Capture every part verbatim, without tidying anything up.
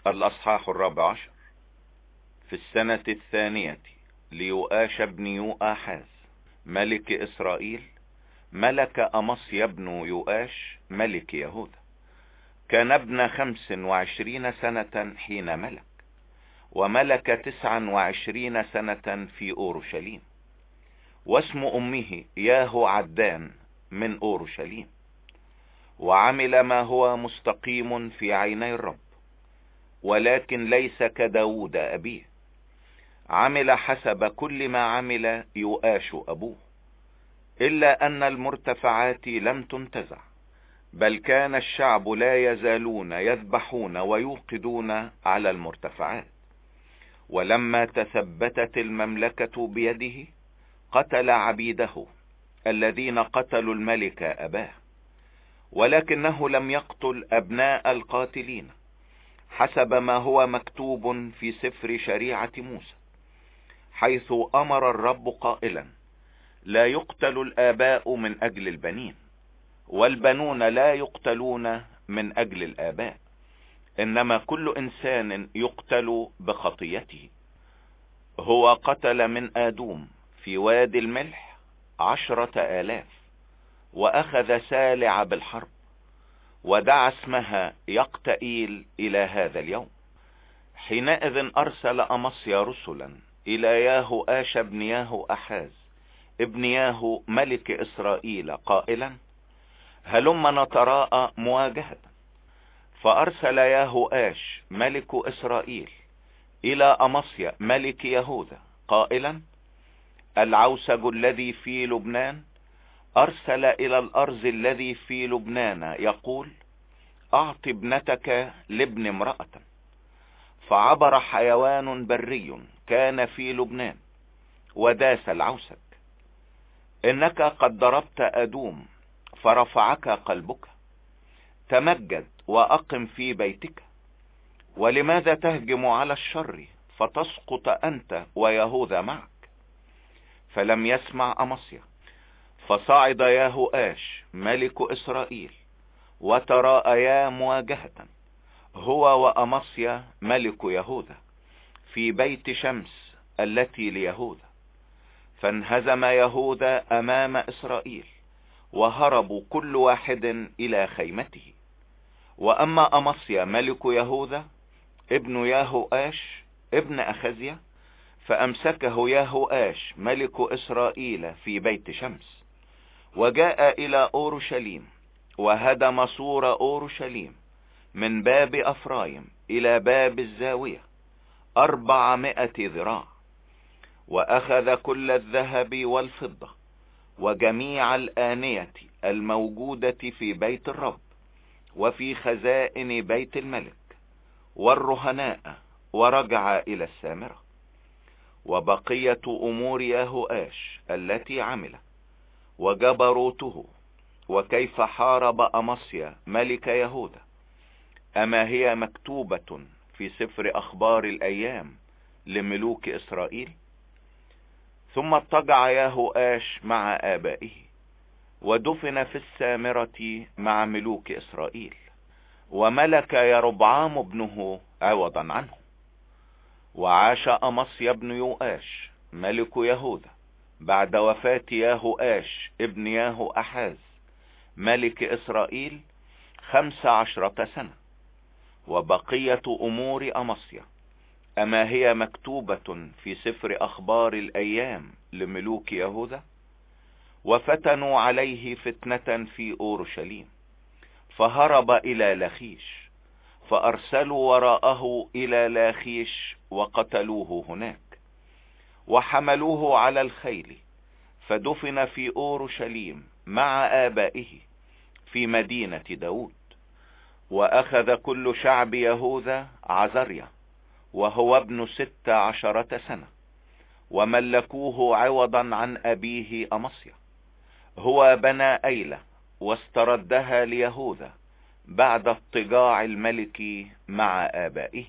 الأصحاح الرابع عشر. في السنة الثانية ليؤاش بن يؤاحاز ملك إسرائيل ملك أمصيا بن يؤاش ملك يهوذا. كان ابن خمس وعشرين سنة حين ملك، وملك تسعا وعشرين سنة في أورشليم. واسم أمه ياهو عدان من أورشليم. وعمل ما هو مستقيم في عيني الرب، ولكن ليس كداود أبيه. عمل حسب كل ما عمل يؤاش أبوه، إلا أن المرتفعات لم تنتزع، بل كان الشعب لا يزالون يذبحون ويوقدون على المرتفعات. ولما تثبتت المملكة بيده قتل عبيده الذين قتلوا الملك أباه، ولكنه لم يقتل أبناء القاتلين حسب ما هو مكتوب في سفر شريعة موسى، حيث أمر الرب قائلا: لا يقتل الآباء من أجل البنين، والبنون لا يقتلون من أجل الآباء، إنما كل إنسان يقتل بخطيته. هو قتل من آدوم في وادي الملح عشرة آلاف، وأخذ سالع بالحرب، ودعا اسمها يقتئيل إلى هذا اليوم. حينئذ أرسل أمصيا رسلا إلى ياهو آش بن ياهو أحاز ابن ياهو ملك إسرائيل قائلا: هلم نتراءى مواجهة. فأرسل ياهو آش ملك إسرائيل إلى أمصيا ملك يهوذا قائلا: العوسج الذي في لبنان أرسل إلى الأرز الذي في لبنان يقول: أعط ابنتك لابن امرأة. فعبر حيوان بري كان في لبنان وداس العوسج. إنك قد ضربت أدوم فرفعك قلبك، تمجد وأقم في بيتك. ولماذا تهجم على الشر فتسقط أنت ويهوذا معك؟ فلم يسمع أمصيا، فصعد ياهو آش ملك إسرائيل وتراءيا مواجهة هو وأمصيا ملك يهوذا في بيت شمس التي ليهوذا. فانهزم يهوذا أمام إسرائيل، وهربوا كل واحد إلى خيمته. وأما أمصيا ملك يهوذا ابن ياهو آش ابن أخزيا فأمسكه ياهو آش ملك إسرائيل في بيت شمس، وجاء إلى أورشليم وهدم سور أورشليم من باب أفرايم إلى باب الزاوية أربعمائة ذراع، وأخذ كل الذهب والفضة وجميع الآنية الموجودة في بيت الرب وفي خزائن بيت الملك والرهناء، ورجع إلى السامرة. وبقية أمور ياهو آش التي عمل وجبروته وكيف حارب أمصيا ملك يهوذا، أما هي مكتوبة في سفر أخبار الأيام لملوك إسرائيل؟ ثم اضطجع ياهو آش مع آبائه ودفن في السامرة مع ملوك إسرائيل، وملك يربعام ابنه عوضا عنه. وعاش أمصيا بن يؤاش ملك يهوذا بعد وفاة ياهو آش ابن ياهو أحاز ملك إسرائيل خمس عشرة سنة. وبقية أمور أمصيا أما هي مكتوبة في سفر أخبار الأيام لملوك يهوذا؟ وفتنوا عليه فتنة في أورشليم، فهرب إلى لخيش، فأرسلوا وراءه إلى لاخيش وقتلوه هناك، وحملوه على الخيل، فدفن في أورشليم مع آبائه في مدينة داود. وأخذ كل شعب يهوذا عزريا وهو ابن ست عشرة سنة، وملكوه عوضا عن أبيه أمصيا. هو بنى أيلة واستردها ليهوذا بعد اضطجاع الملك مع آبائه.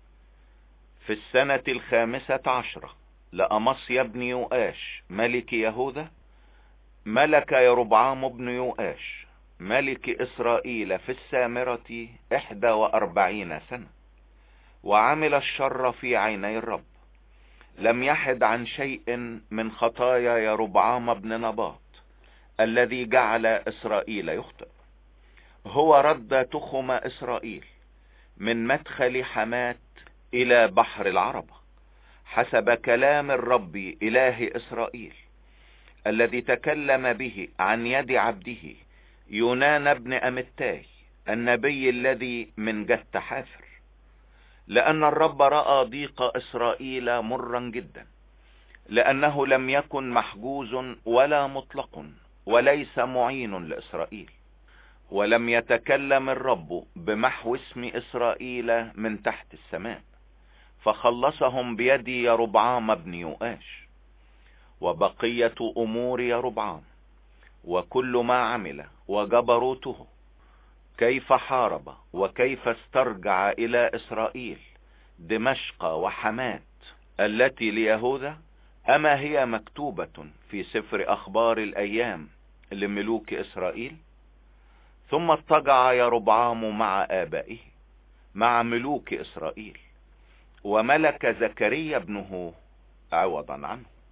في السنة الخامسة عشرة لأمصيا بن يؤاش ملك يهوذا ملك يربعام بن يؤاش ملك إسرائيل في السامرة إحدى وأربعين سنة، وعمل الشر في عيني الرب. لم يحد عن شيء من خطايا يربعام بن نباط الذي جعل إسرائيل يخطئ. هو رد تخم إسرائيل من مدخل حمات إلى بحر العربة حسب كلام الرب إله إسرائيل الذي تكلم به عن يد عبده يونان بن أمتاي النبي الذي من جت حافر. لأن الرب رأى ضيق إسرائيل مرا جدا، لأنه لم يكن محجوز ولا مطلق وليس معين لإسرائيل. ولم يتكلم الرب بمحو اسم إسرائيل من تحت السماء، فخلصهم بيد يربعام بن يؤاش. وبقية أمور يربعام وكل ما عمل وجبروته، كيف حارب وكيف استرجع إلى إسرائيل دمشق وحمات التي ليهوذا، أما هي مكتوبة في سفر أخبار الأيام لملوك إسرائيل؟ ثم اضطجع يربعام مع آبائه مع ملوك إسرائيل، وملك زكريا ابنه عوضا عنه.